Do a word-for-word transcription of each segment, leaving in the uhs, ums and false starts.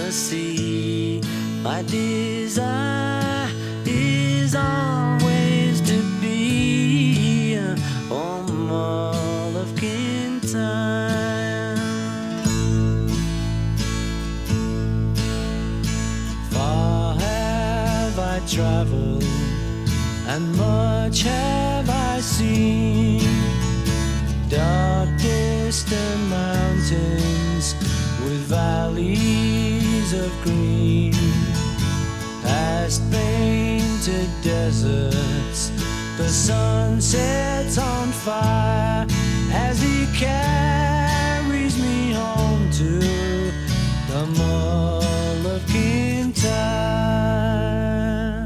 the sea. My desire is always to be on Mull of Kintyre. Far have I traveled, and much have I seen. Dark distant mountains with valleys of green, past painted deserts, the sun sets on fire as he carries me home to the Mull of Kintyre.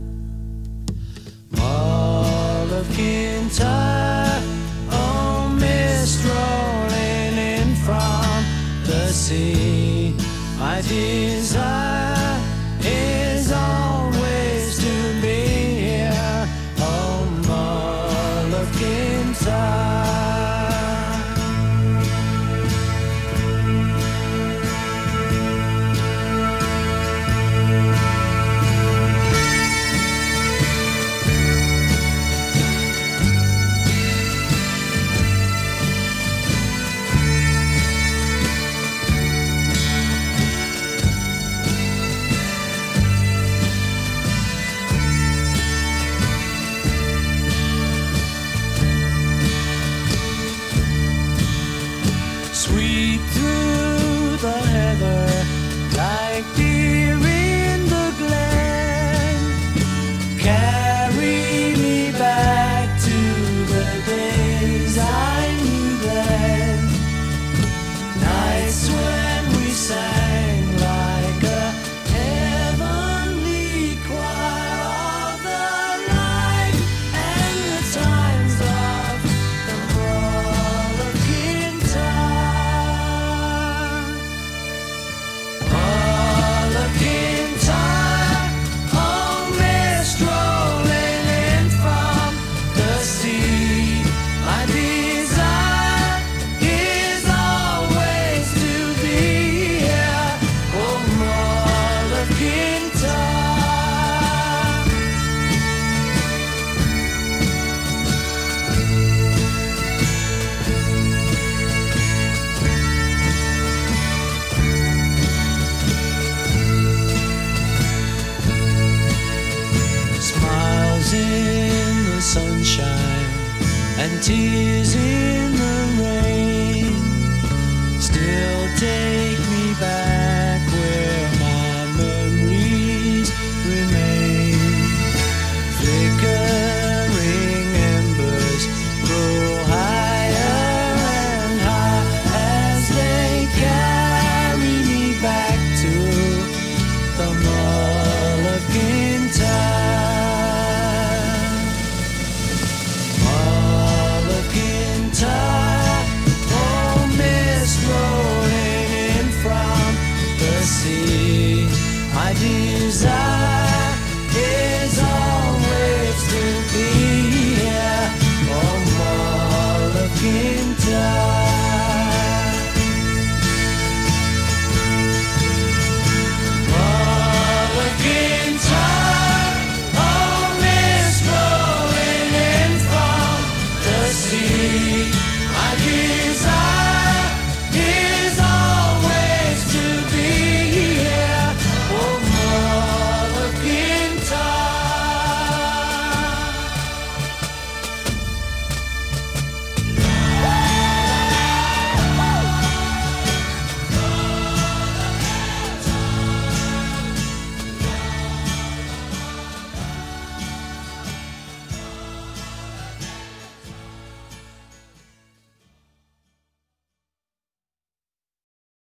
Mull of Kintyre, oh mist rolling in from the sea. My desire is always to be here, oh Mull of Kintyre. Sweep through the heather like deer in the glen. Carry me back to the days I knew then. Nights when we sang like a heavenly choir of the light and the times of the Mull of Kintyre. Mull of Kintyre, oh mist rolling in from the sea. My desire is always to be here, oh Mull of Kintyre. Smiles in the sunshine and tears